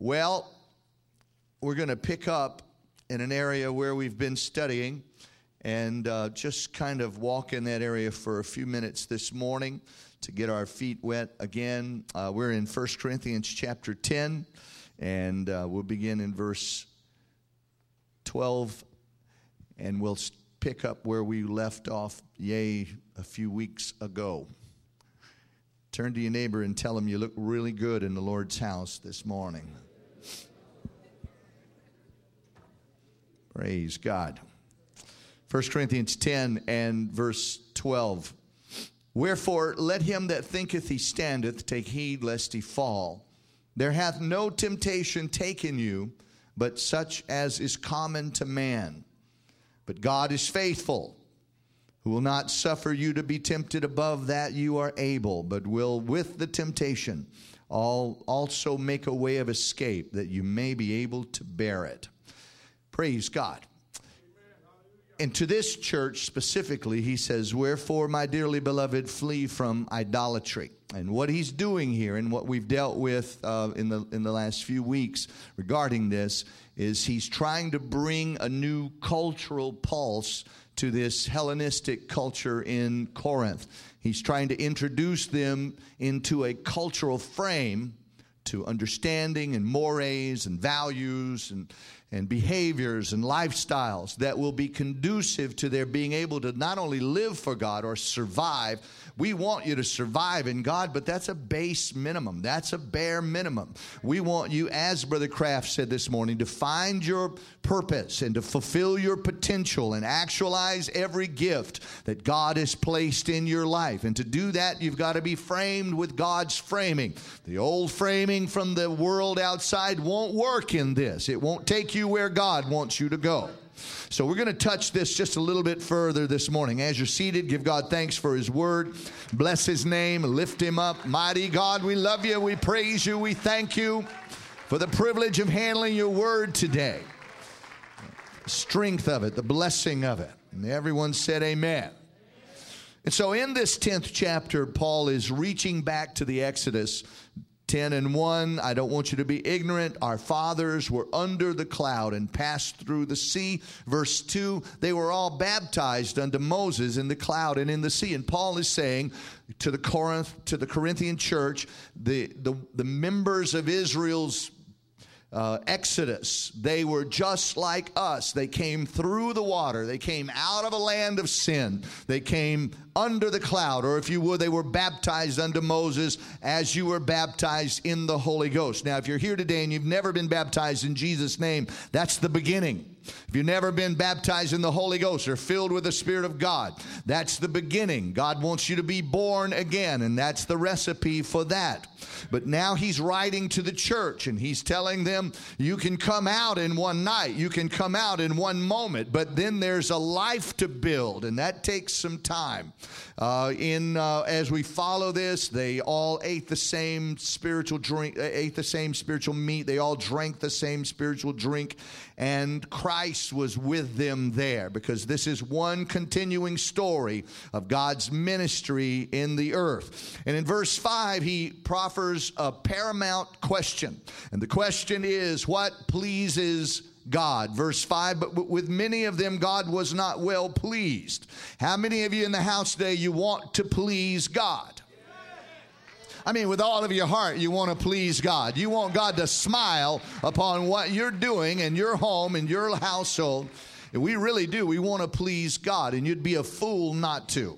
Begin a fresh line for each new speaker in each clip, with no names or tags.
Well, we're going to pick up in an area where we've been studying and just kind of walk in that area for a few minutes this morning to get our feet wet again. We're in 1 Corinthians chapter 10, and we'll begin in verse 12, and we'll pick up where we left off, a few weeks ago. Turn to your neighbor and tell him you look really good in the Lord's house this morning. Praise God. 1 Corinthians 10 and verse 12. Wherefore, let him that thinketh he standeth take heed lest he fall. There hath no temptation taken you, but such as is common to man. But God is faithful, who will not suffer you to be tempted above that you are able, but will with the temptation also make a way of escape, that you may be able to bear it. Praise God. And to this church specifically, he says, wherefore, my dearly beloved, flee from idolatry. And what he's doing here and what we've dealt with in the last few weeks regarding this is he's trying to bring a new cultural pulse to this Hellenistic culture in Corinth. He's trying to introduce them into a cultural frame to understanding and mores and values and behaviors and lifestyles that will be conducive to their being able to not only live for God or survive. We want you to survive in God, but that's a base minimum. That's a bare minimum. We want you, as Brother Kraft said this morning, to find your purpose and to fulfill your potential and actualize every gift that God has placed in your life. And to do that, you've got to be framed with God's framing. The old framing from the world outside won't work in this. It won't take you where God wants you to go. So we're going to touch this just a little bit further this morning. As you're seated, give God thanks for His Word. Bless His name. Lift Him up. Mighty God, we love you. We praise you. We thank you for the privilege of handling your Word today. The strength of it, the blessing of it. And everyone said amen. And so in this 10th chapter, Paul is reaching back to the Exodus 10 and 1, I don't want you to be ignorant. Our fathers were under the cloud and passed through the sea. Verse 2, they were all baptized unto Moses in the cloud and in the sea. And Paul is saying to the Corinthian church, the members of Israel's Exodus, they were just like us. They came through the water. They came out of a land of sin. They came under the cloud, or if you would, they were baptized unto Moses as you were baptized in the Holy Ghost. Now, if you're here today and you've never been baptized in Jesus' name, that's the beginning. If you've never been baptized in the Holy Ghost or filled with the Spirit of God, that's the beginning. God wants you to be born again, and that's the recipe for that. But now he's writing to the church, and he's telling them, you can come out in one night, you can come out in one moment, but then there's a life to build, and that takes some time. As we follow this, they all ate the same spiritual drink, ate the same spiritual meat. They all drank the same spiritual drink, and Christ was with them there, because this is one continuing story of God's ministry in the earth. And in verse 5, he proffers a paramount question, and the question is, what pleases God? Verse 5, but with many of them God was not well pleased. How many of you in the house today, you want to please God? I mean, with all of your heart, you want to please God. You want God to smile upon what you're doing in your home, in your household. And we really do. We want to please God, and you'd be a fool not to.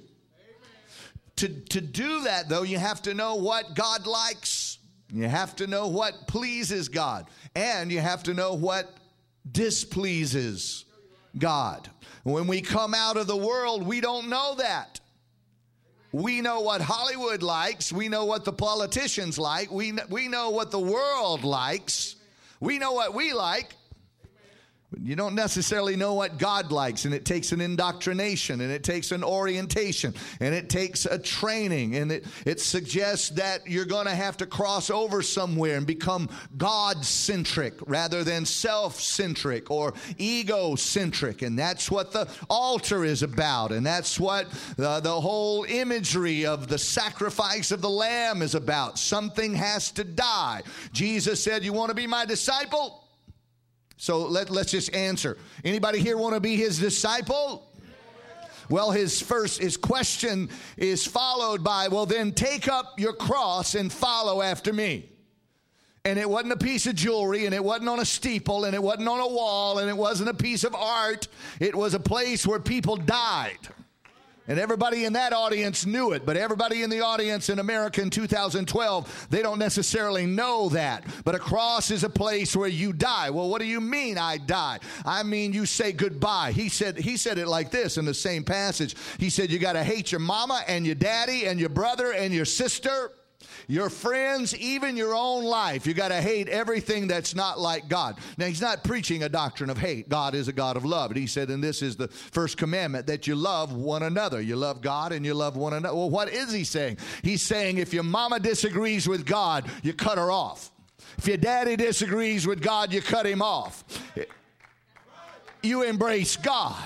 To do that, though, you have to know what God likes. You have to know what pleases God. And you have to know what displeases God. When we come out of the world, we don't know that. We know what Hollywood likes. We know what the politicians like. We know what the world likes. We know what we like. You don't necessarily know what God likes, and it takes an indoctrination, and it takes an orientation, and it takes a training, and it suggests that you're going to have to cross over somewhere and become God-centric rather than self-centric or ego-centric, and that's what the altar is about, and that's what the whole imagery of the sacrifice of the Lamb is about. Something has to die. Jesus said, "You want to be my disciple?" So let's just answer. Anybody here want to be his disciple? Well, his question is followed by, well, then take up your cross and follow after me. And it wasn't a piece of jewelry, and it wasn't on a steeple, and it wasn't on a wall, and it wasn't a piece of art. It was a place where people died. And everybody in that audience knew it, but everybody in the audience in America in 2012, they don't necessarily know that. But a cross is a place where you die. Well, what do you mean I die? I mean you say goodbye. He said it like this in the same passage. He said you got to hate your mama and your daddy and your brother and your sister, your friends, even your own life. You got to hate everything that's not like God. Now, he's not preaching a doctrine of hate. God is a God of love. And he said, and this is the first commandment, that you love one another. You love God and you love one another. Well, what is he saying? He's saying if your mama disagrees with God, you cut her off. If your daddy disagrees with God, you cut him off. You embrace God.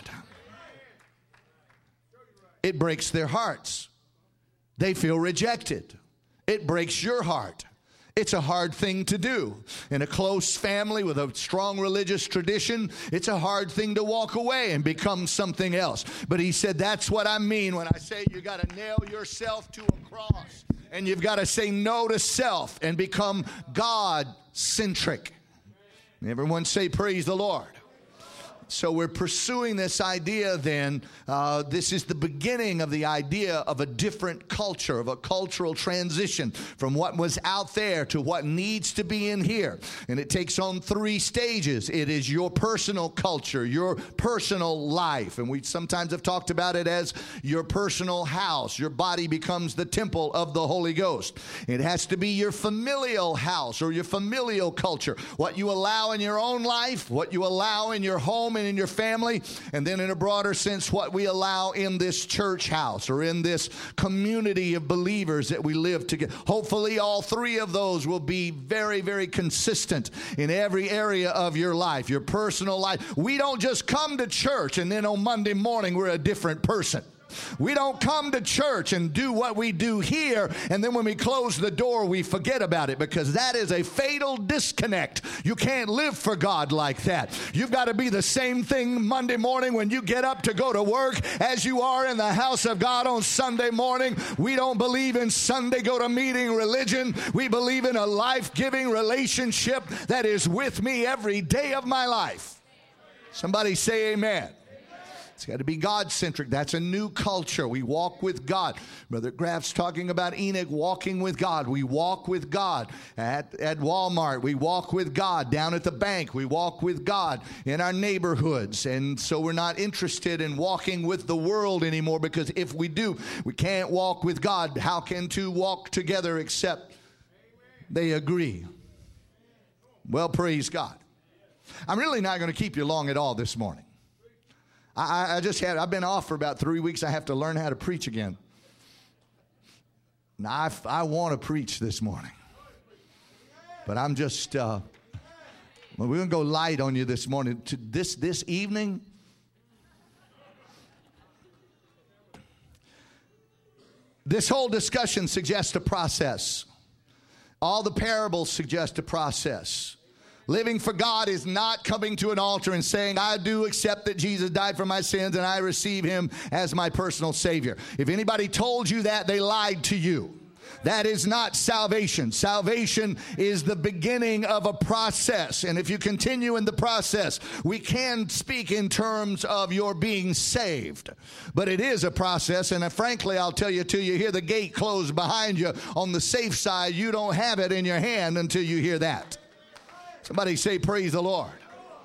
It breaks their hearts. They feel rejected. It breaks your heart. It's a hard thing to do. In a close family with a strong religious tradition, it's a hard thing to walk away and become something else. But he said, that's what I mean when I say you got to nail yourself to a cross. And you've got to say no to self and become God-centric. Everyone say, praise the Lord. So we're pursuing this idea then. This is the beginning of the idea of a different culture, of a cultural transition from what was out there to what needs to be in here. And it takes on 3 stages. It is your personal culture, your personal life. And we sometimes have talked about it as your personal house. Your body becomes the temple of the Holy Ghost. It has to be your familial house or your familial culture. What you allow in your own life, what you allow in your home and in your family, and then in a broader sense, what we allow in this church house or in this community of believers that we live together. Hopefully, all 3 of those will be very, very consistent in every area of your life, your personal life. We don't just come to church and then on Monday morning we're a different person. We don't come to church and do what we do here, and then when we close the door, we forget about it, because that is a fatal disconnect. You can't live for God like that. You've got to be the same thing Monday morning when you get up to go to work as you are in the house of God on Sunday morning. We don't believe in Sunday go-to-meeting religion. We believe in a life-giving relationship that is with me every day of my life. Somebody say amen. It's got to be God-centric. That's a new culture. We walk with God. Brother Graff's talking about Enoch walking with God. We walk with God at Walmart. We walk with God down at the bank. We walk with God in our neighborhoods. And so we're not interested in walking with the world anymore, because if we do, we can't walk with God. How can 2 walk together except they agree? Well, praise God. I'm really not going to keep you long at all this morning. I've been off for about 3 weeks. I have to learn how to preach again. Now, I want to preach this morning. But I'm just, we're going to go light on you this morning. This evening, this whole discussion suggests a process. All the parables suggest a process. Living for God is not coming to an altar and saying, I do accept that Jesus died for my sins and I receive him as my personal Savior. If anybody told you that, they lied to you. That is not salvation. Salvation is the beginning of a process. And if you continue in the process, we can speak in terms of your being saved. But it is a process. And frankly, I'll tell you, till you hear the gate close behind you on the safe side, you don't have it in your hand until you hear that. Somebody say, praise the Lord.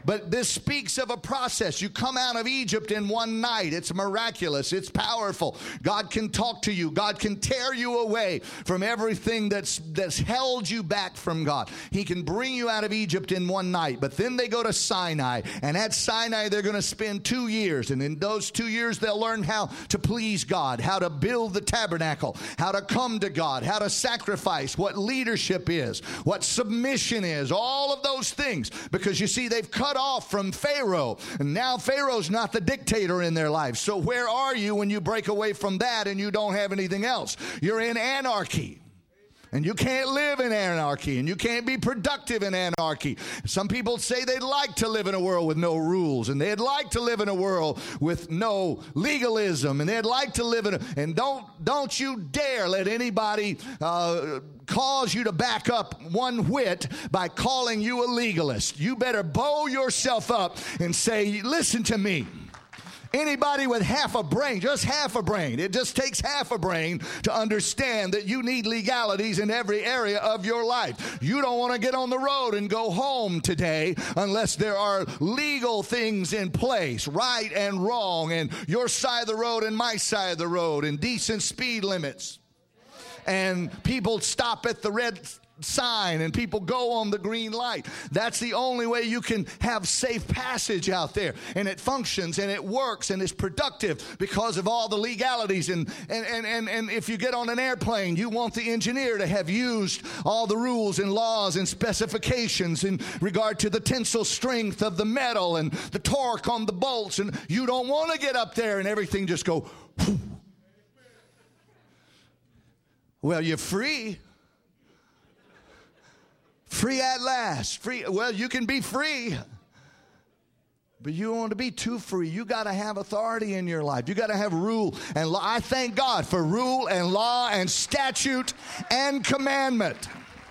But this speaks of a process. You come out of Egypt in one night. It's miraculous. It's powerful. God can talk to you. God can tear you away from everything that's held you back from God. He can bring you out of Egypt in one night. But then they go to Sinai. And at Sinai, they're going to spend 2 years. And in those 2 years, they'll learn how to please God, how to build the tabernacle, how to come to God, how to sacrifice, what leadership is, what submission is, all of those things. Because you see, they've cut off from Pharaoh, and now Pharaoh's not the dictator in their life. So where are you when you break away from that and you don't have anything else? You're in anarchy. And you can't live in anarchy, and you can't be productive in anarchy. Some people say they'd like to live in a world with no rules, and they'd like to live in a world with no legalism, and they'd like to live in and don't you dare let anybody cause you to back up one whit by calling you a legalist. You better bow yourself up and say, listen to me. Anybody with half a brain, just half a brain, it just takes half a brain to understand that you need legalities in every area of your life. You don't want to get on the road and go home today unless there are legal things in place, right and wrong, and your side of the road and my side of the road, and decent speed limits. And people stop at the red sign and people go on the green light. That's the only way you can have safe passage out there, and it functions and it works and it's productive because of all the legalities. And if you get on an airplane, you want the engineer to have used all the rules and laws and specifications in regard to the tensile strength of the metal and the torque on the bolts, and you don't want to get up there and everything just go whoo. Well, you're free. Free at last. Free. Well, you can be free, but you don't want to be too free. You got to have authority in your life. You got to have rule and law. I thank God for rule and law and statute and commandment.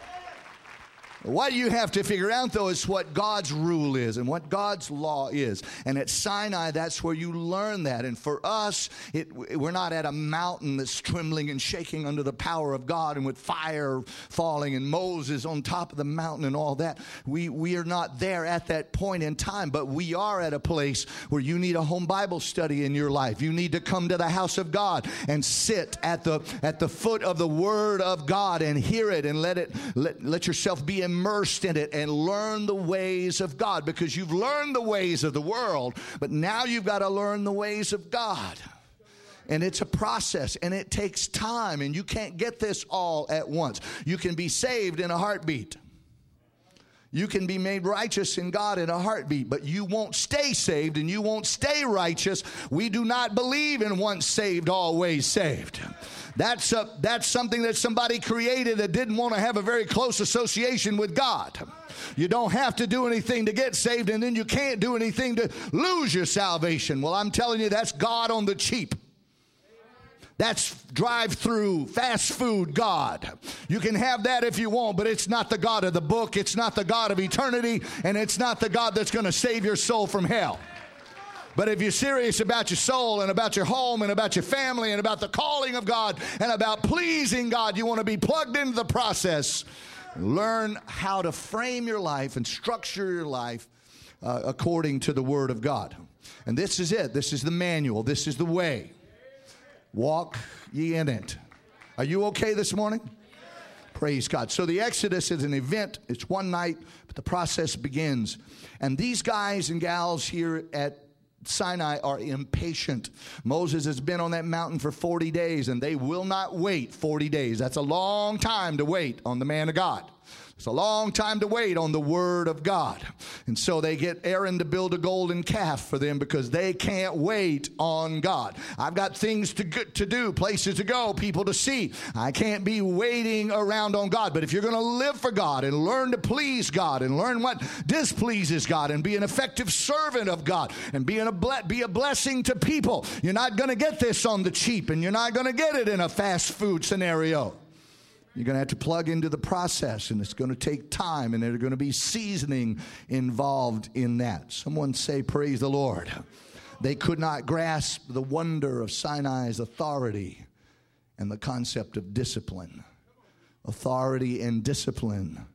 What you have to figure out, though, is what God's rule is and what God's law is. And at Sinai, that's where you learn that. And for us, we're not at a mountain that's trembling and shaking under the power of God and with fire falling and Moses on top of the mountain and all that. We are not there at that point in time, but we are at a place where you need a home Bible study in your life. You need to come to the house of God and sit at the foot of the Word of God and hear it and let yourself be immersed in it and learn the ways of God, because you've learned the ways of the world, but now you've got to learn the ways of God. And it's a process, and it takes time, and you can't get this all at once. You can be saved in a heartbeat. You can be made righteous in God in a heartbeat, but you won't stay saved and you won't stay righteous. We do not believe in once saved, always saved. That's something that somebody created that didn't want to have a very close association with God. You don't have to do anything to get saved, and then you can't do anything to lose your salvation. Well, I'm telling you, that's God on the cheap. That's drive-through, fast food God. You can have that if you want, but it's not the God of the book. It's not the God of eternity, and it's not the God that's going to save your soul from hell. But if you're serious about your soul and about your home and about your family and about the calling of God and about pleasing God, you want to be plugged into the process. Learn how to frame your life and structure your life according to the Word of God. And this is it. This is the manual. This is the way. Walk ye in it. Are you okay this morning? Praise God. So the Exodus is an event. It's one night, but the process begins. And these guys and gals here at Sinai are impatient. Moses has been on that mountain for 40 days, and they will not wait 40 days. That's a long time to wait on the man of God. It's a long time to wait on the Word of God. And so they get Aaron to build a golden calf for them because they can't wait on God. I've got things to do, places to go, people to see. I can't be waiting around on God. But if you're going to live for God and learn to please God and learn what displeases God and be an effective servant of God and be a blessing to people, you're not going to get this on the cheap, and you're not going to get it in a fast food scenario. You're going to have to plug into the process, and it's going to take time, and there's going to be seasoning involved in that. Someone say, praise the Lord. They could not grasp the wonder of Sinai's authority and the concept of discipline. Authority and discipline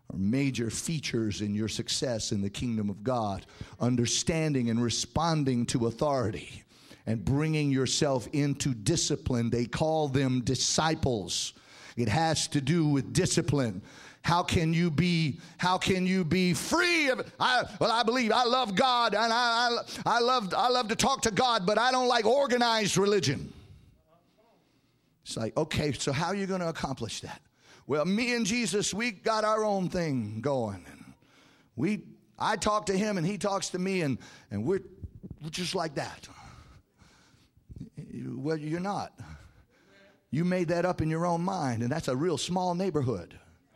are major features in your success in the kingdom of God. Understanding and responding to authority and bringing yourself into discipline. They call them disciples. It has to do with discipline. How can you be free of it? I believe I love God, and I love to talk to God, but I don't like organized religion. It's like, okay, so how are you going to accomplish that? Well, me and Jesus, we got our own thing going. And I talk to him and he talks to me, and we're just like that. Well, you're not. You made that up in your own mind, and that's a real small neighborhood.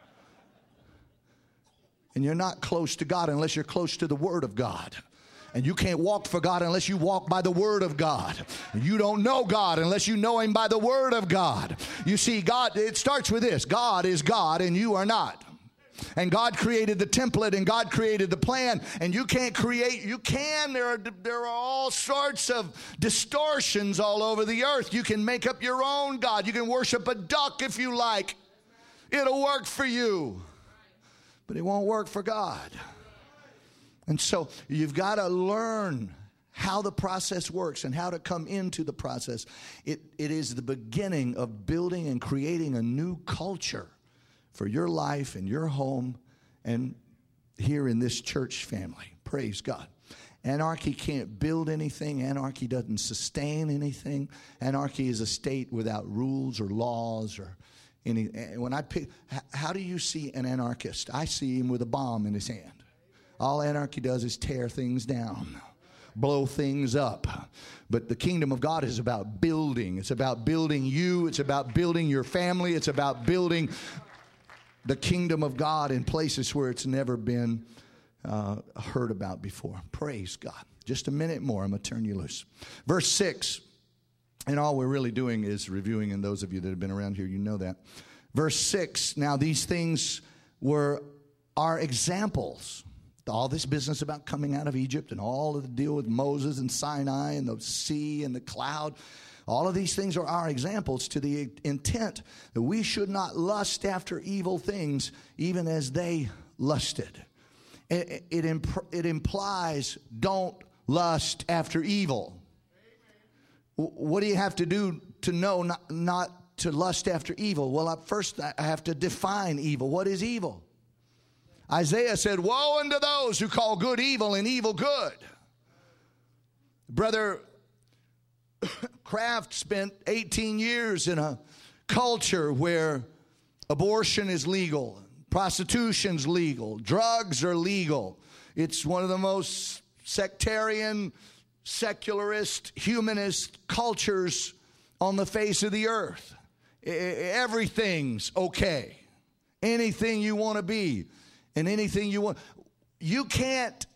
And you're not close to God unless you're close to the Word of God. And you can't walk for God unless you walk by the Word of God. You don't know God unless you know Him by the Word of God. You see, God, it starts with this. God is God and you are not. And God created the template and God created the plan. And you can't create, there are all sorts of distortions all over the earth. You can make up your own God. You can worship a duck if you like. It'll work for you. But it won't work for God. And so you've got to learn how the process works and how to come into the process. It is the beginning of building and creating a new culture for your life and your home and here in this church family. Praise God. Anarchy can't build anything. Anarchy doesn't sustain anything. Anarchy is a state without rules or laws or any. When I pick, how do you see an anarchist? I see him with a bomb in his hand. All anarchy does is tear things down, blow things up. But the kingdom of God is about building. It's about building you. It's about building your family. It's about building the kingdom of God in places where it's never been heard about before. Praise God. Just a minute more. I'm going to turn you loose. Verse 6. And all we're really doing is reviewing, and those of you that have been around here, you know that. Verse 6. Now these things are examples. All this business about coming out of Egypt and all of the deal with Moses and Sinai and the sea and the cloud. All of these things are our examples to the intent that we should not lust after evil things even as they lusted. It implies don't lust after evil. What do you have to do to know not to lust after evil? Well, first I have to define evil. What is evil? Isaiah said, woe unto those who call good evil and evil good. Brother Kraft spent 18 years in a culture where abortion is legal, prostitution's legal, drugs are legal. It's one of the most sectarian, secularist, humanist cultures on the face of the earth. Everything's okay. Anything you want to be and anything you want. You can't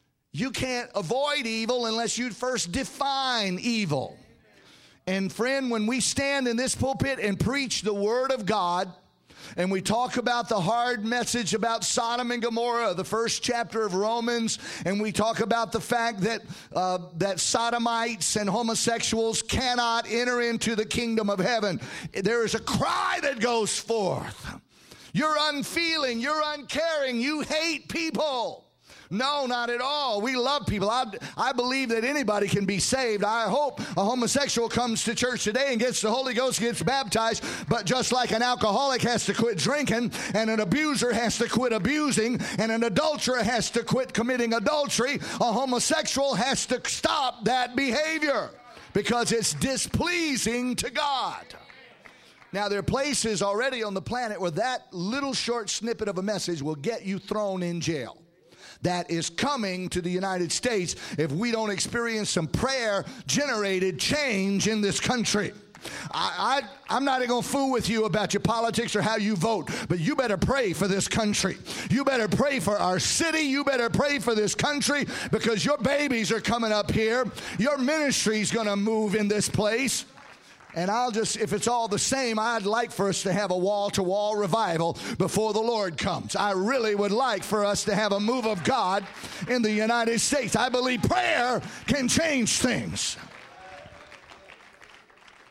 avoid evil unless you first define evil. And friend, when we stand in this pulpit and preach the Word of God, and we talk about the hard message about Sodom and Gomorrah, the first chapter of Romans, and we talk about the fact that that sodomites and homosexuals cannot enter into the kingdom of heaven, there is a cry that goes forth. You're unfeeling, you're uncaring, you hate people. No, not at all. We love people. I believe that anybody can be saved. I hope a homosexual comes to church today and gets the Holy Ghost, gets baptized. But just like an alcoholic has to quit drinking, and an abuser has to quit abusing, and an adulterer has to quit committing adultery, a homosexual has to stop that behavior because it's displeasing to God. Now, there are places already on the planet where that little short snippet of a message will get you thrown in jail. That is coming to the United States if we don't experience some prayer-generated change in this country. I'm not going to fool with you about your politics or how you vote, but you better pray for this country. You better pray for our city. You better pray for this country because your babies are coming up here. Your ministry is going to move in this place. And if it's all the same, I'd like for us to have a wall-to-wall revival before the Lord comes. I really would like for us to have a move of God in the United States. I believe prayer can change things.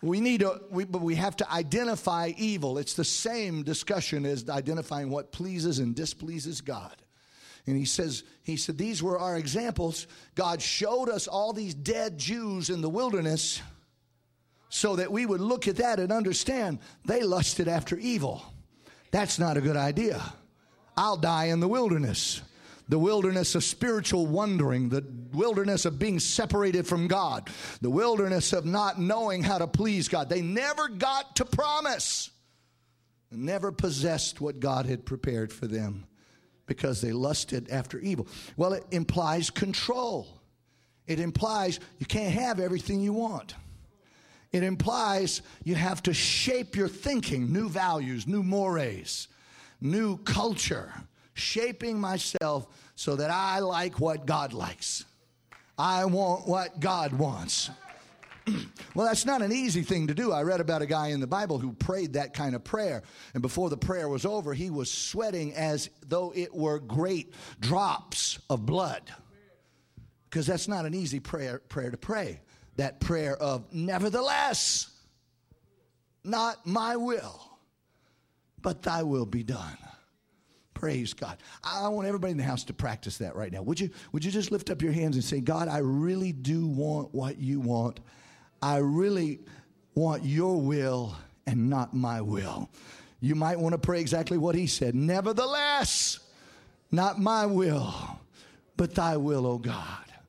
But we have to identify evil. It's the same discussion as identifying what pleases and displeases God. And he said, these were our examples. God showed us all these dead Jews in the wilderness so that we would look at that and understand they lusted after evil. That's not a good idea. I'll die in the wilderness. The wilderness of spiritual wandering, the wilderness of being separated from God, the wilderness of not knowing how to please God. They never got to promise, never possessed what God had prepared for them because they lusted after evil. Well, it implies control. It implies you can't have everything you want. It implies you have to shape your thinking, new values, new mores, new culture. Shaping myself so that I like what God likes. I want what God wants. Well, that's not an easy thing to do. I read about a guy in the Bible who prayed that kind of prayer. And before the prayer was over, he was sweating as though it were great drops of blood. Because that's not an easy prayer to pray. That prayer of, nevertheless, not my will, but thy will be done. Praise God. I want everybody in the house to practice that right now. Would you just lift up your hands and say, God, I really do want what you want. I really want your will and not my will. You might want to pray exactly what he said. Nevertheless, not my will, but thy will, O God.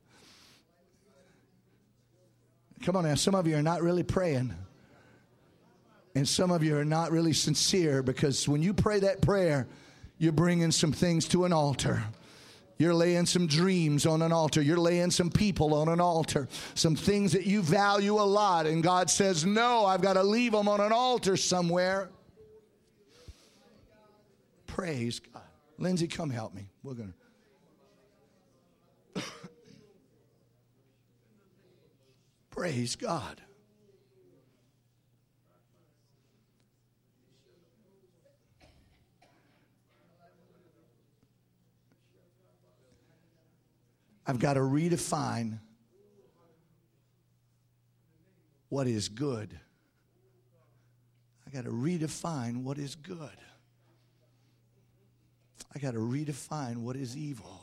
Come on now. Some of you are not really praying. And some of you are not really sincere, because when you pray that prayer, you're bringing some things to an altar. You're laying some dreams on an altar. You're laying some people on an altar. Some things that you value a lot. And God says, no, I've got to leave them on an altar somewhere. Praise God. Lindsay, come help me. We're going to. Praise God. I've got to redefine what is good. I got to redefine what is good. I got to redefine what is evil.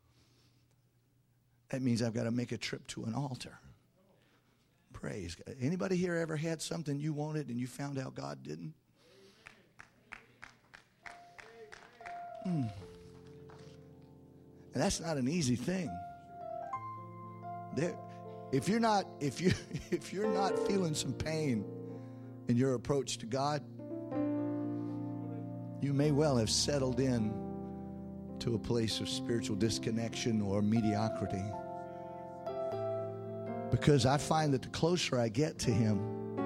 That means I've got to make a trip to an altar. Praise God. Anybody here ever had something you wanted and you found out God didn't? And that's not an easy thing. If you're not feeling some pain in your approach to God, you may well have settled in to a place of spiritual disconnection or mediocrity. Because I find that the closer I get to him,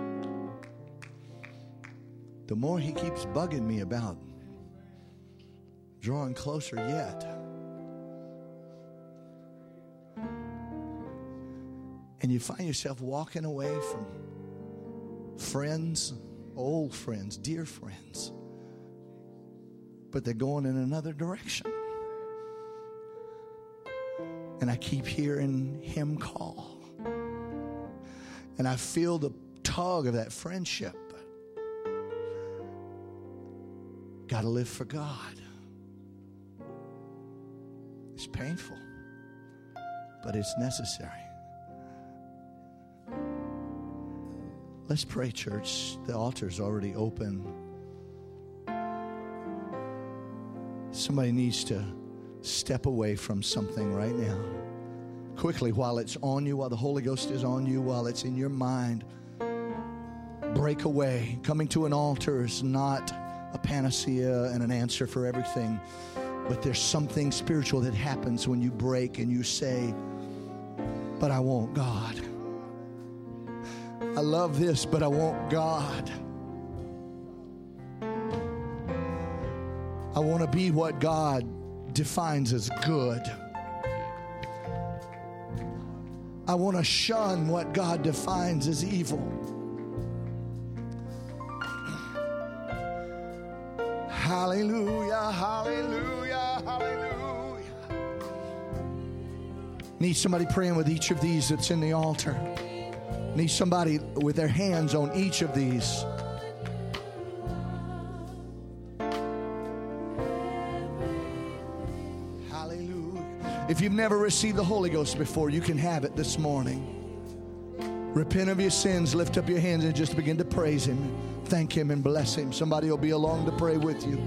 the more he keeps bugging me about drawing closer yet. And you find yourself walking away from friends, old friends, dear friends, but they're going in another direction. And I keep hearing him call. And I feel the tug of that friendship. Got to live for God. It's painful, but it's necessary. Let's pray, church. The altar's already open. Somebody needs to step away from something right now. Quickly, while it's on you, while the Holy Ghost is on you, while it's in your mind, break away. Coming to an altar is not a panacea and an answer for everything, but there's something spiritual that happens when you break and you say, but I want God. I love this, but I want God. I want to be what God defines as good. I want to shun what God defines as evil. Hallelujah, hallelujah, hallelujah. Need somebody praying with each of these that's in the altar. Need somebody with their hands on each of these. Hallelujah. If you've never received the Holy Ghost before, you can have it this morning. Repent of your sins, lift up your hands, and just begin to praise Him. Thank Him and bless Him. Somebody will be along to pray with you.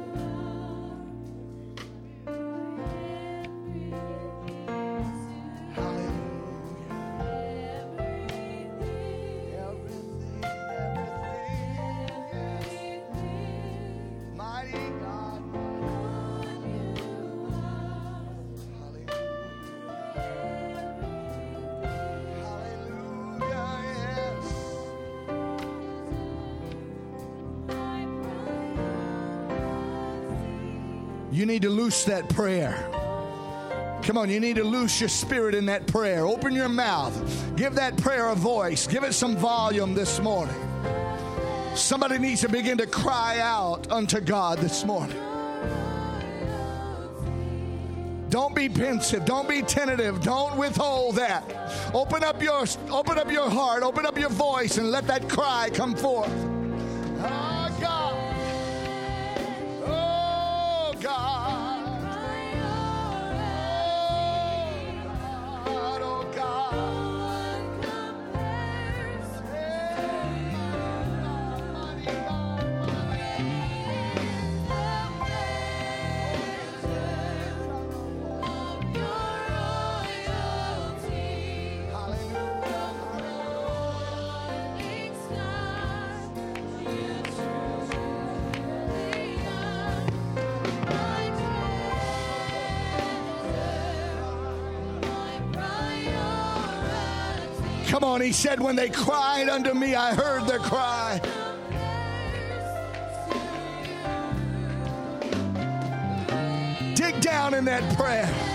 You need to loose that prayer. Come on, you need to loose your spirit in that prayer. Open your mouth. Give that prayer a voice. Give it some volume this morning. Somebody needs to begin to cry out unto God this morning. Don't be pensive. Don't be tentative. Don't withhold that. Open up your heart. Open up your voice and let that cry come forth. Oh, God. Oh, God. Come on, He said, when they cried unto me, I heard their cry. Dig down in that prayer.